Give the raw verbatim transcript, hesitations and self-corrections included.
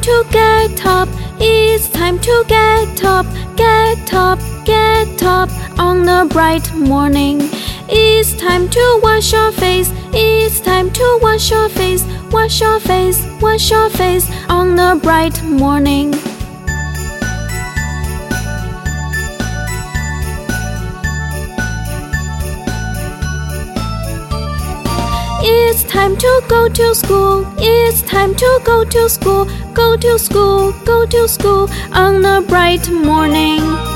to get up. It's time to get up. Get up, get up on a bright morning. It's time to wash your face. It's time to wash your face. Wash your face, wash your face on a bright morning. It's time to go to school. It's time to go to school. Go to school, go to school on a bright morning.